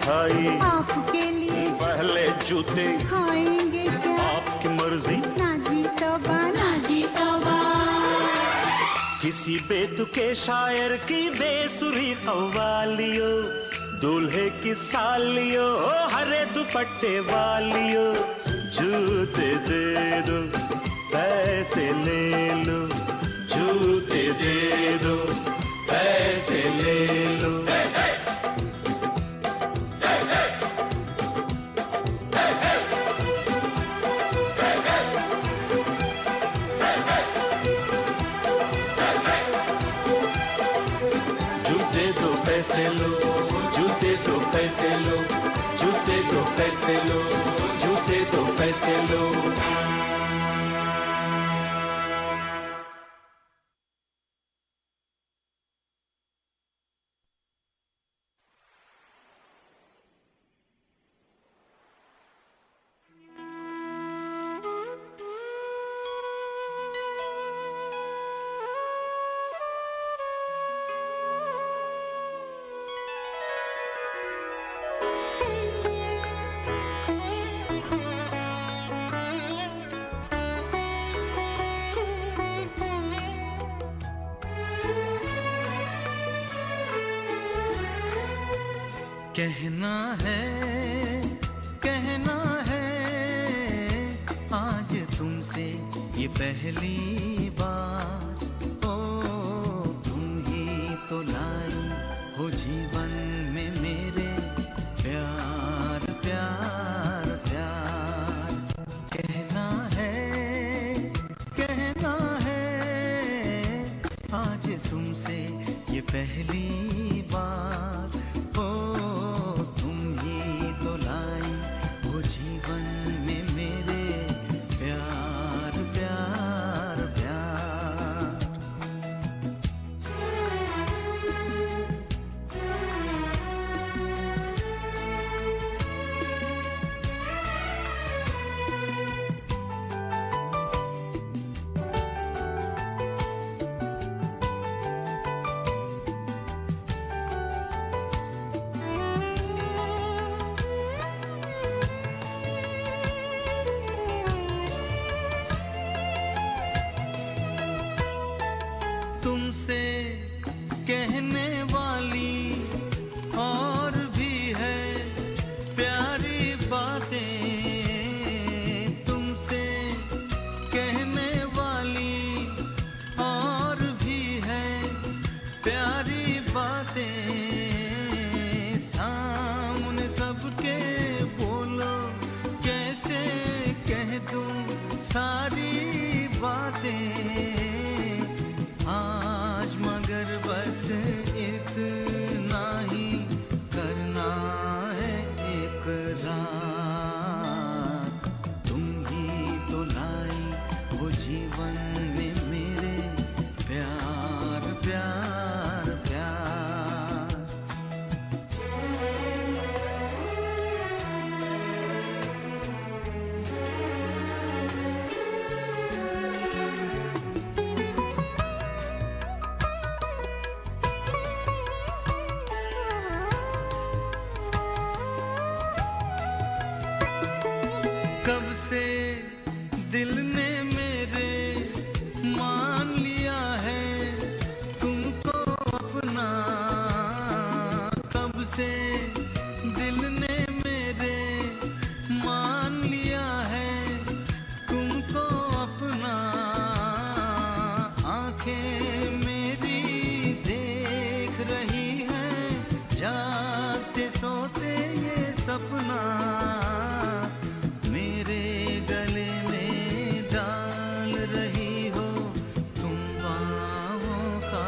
मिठाई आपके लिए पहले जूते खाएंगे क्या आपकी मर्जी ना जी तौबा ना जी तौबा किसी बेतुके शायर की बेसुरी कव्वालियो दूल्हे की सालियो हरे दुपट्टे वालियो जूते दे दो पैसे ले लो जूते दे दो पैसे ले लो जूते दो पैसे लो जूते दो पैसे लो जूते दो पैसे लो जूते दो पैसे लो कहना है कहना है आज तुमसे ये पहली बार ओ तुम ही तो लाई हो जीवन में मेरे प्यार प्यार प्यार कहना है कहना है आज तुमसे ये पहली बार ओ तुम ही तो लाई हो जीवन में मेरे प्यार प्यार प्यार तुमसे कहने वाली और भी है प्यारी बातें तुमसे कहने वाली और भी है प्यारी बातें सामने सबके बोलो कैसे कह दूं सारी बातें आज मगर बस इतना ही करना है इकरार तुम ही तो लाई वो जीवन में मेरे प्यार प्यार प्यार कब से दिल ने मेरे मान लिया है तुमको अपना कब से दिल ने मेरे मान लिया है तुमको अपना आंखें मेरी देख रही हैं जागते सोते ये सपना मेरे गले में डाल रही हो तुम बाहों का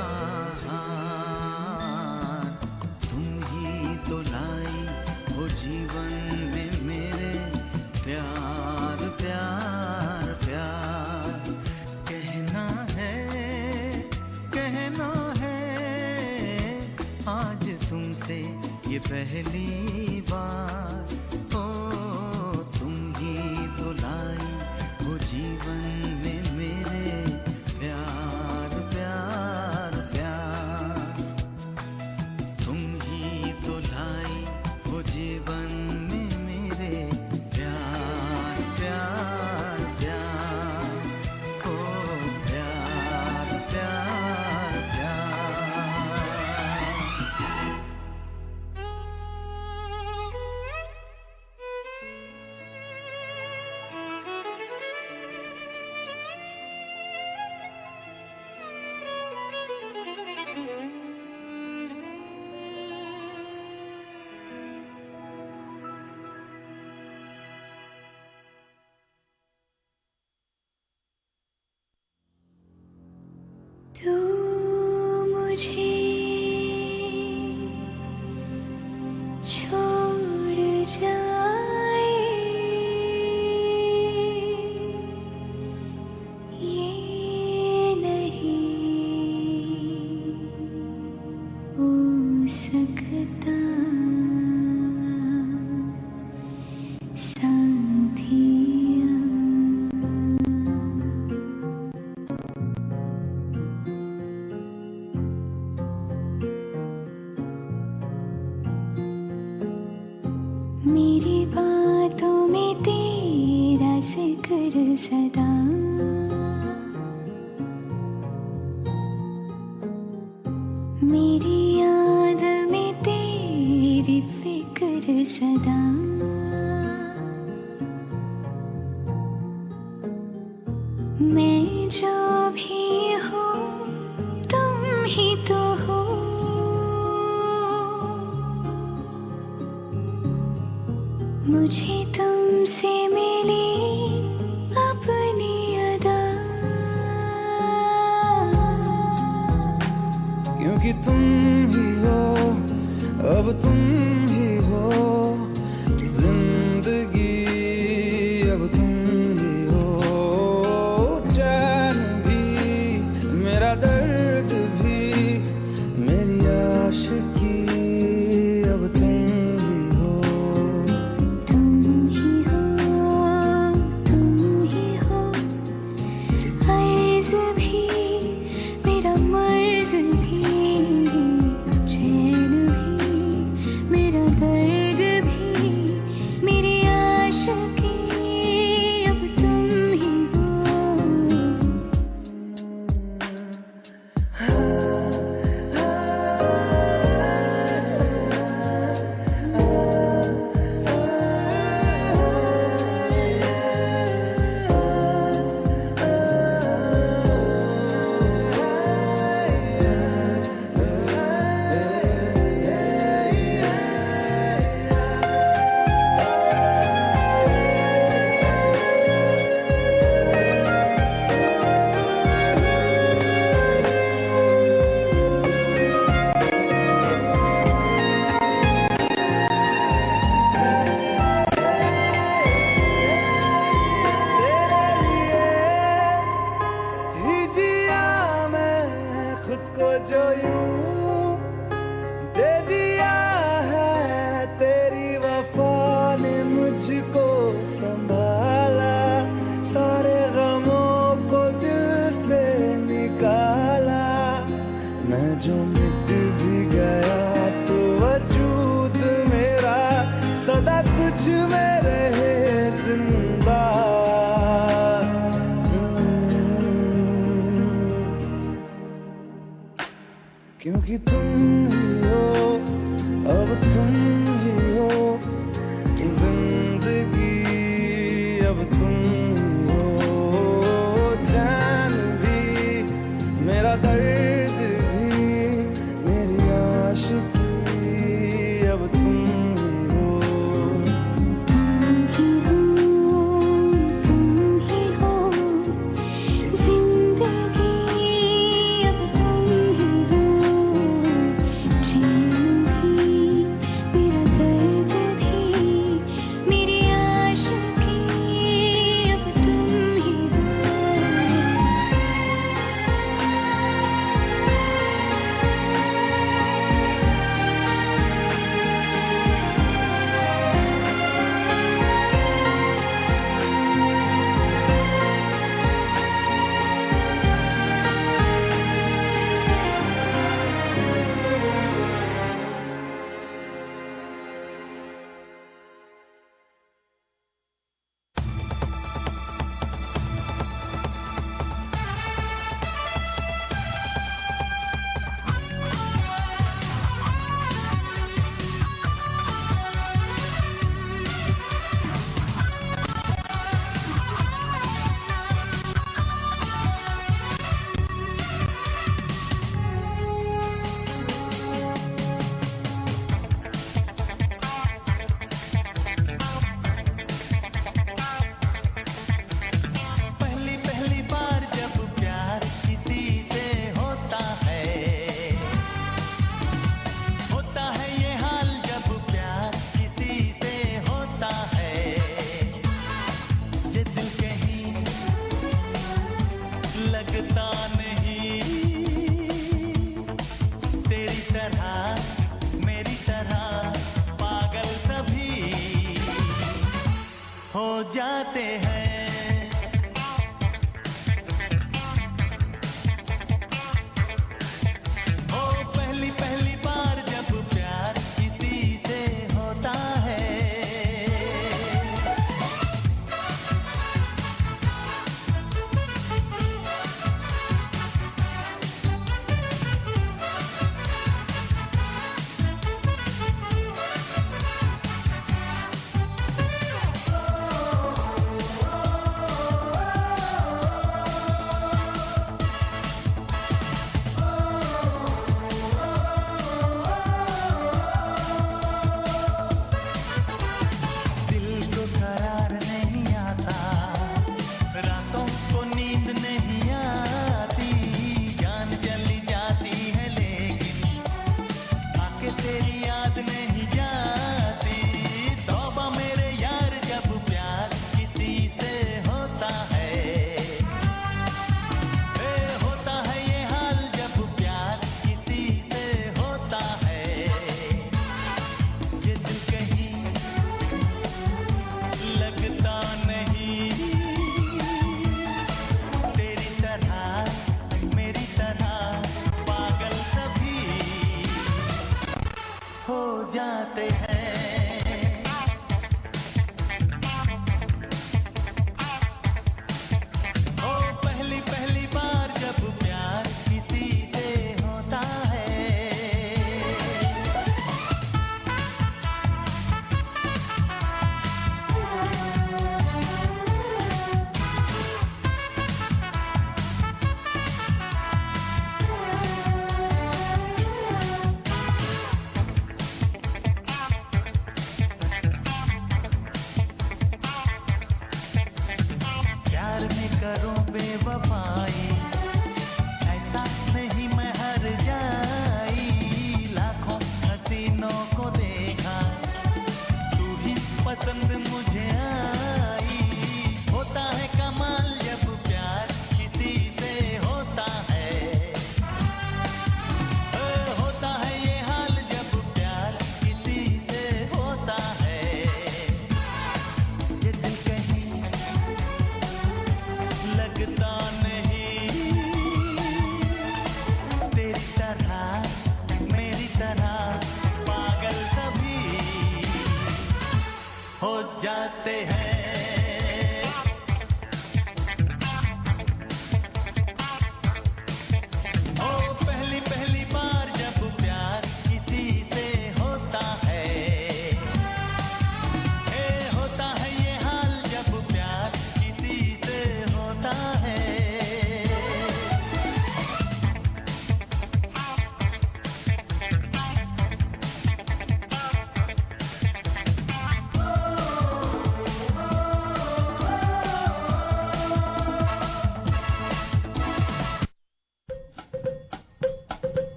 हार तुम ही तो लाई हो जीवन में मेरे प्यार प्यार प्यार कहना है कहना है आज तुमसे ये पहली बार ओ तुम ही तो लाई हो जीवन में मेरे प्यार प्यार प्यार तुम ही तो लाई हो जीवन सदा मेरी याद में तेरी फिक्र सदा मैं जो भी हूँ तुम ही तो हो मुझे तुमसे मिली अपनी अदा क्योंकि तुम ही हो अब तुम ही हो जिंदगी अब तुम ही हो चैन भी मेरा दर्द भी मेरी आशिकी अब तुम ही हो तुम ही हो तुम ही हो अर्ज़ भी मेरा मर्ज़ भी चैन भी मेरा दर्द भी मेरी आशिकी अब तुम ही ही जिया मैं खुद को जो यूं दे दिया है तेरी वफा ने मुझको संभाला सारे गमों को दिल से निकाला मैं जो मिट भी गया तो वजूद मेरा सदा तुझ में रहे जिंदा क्योंकि तुम ही हो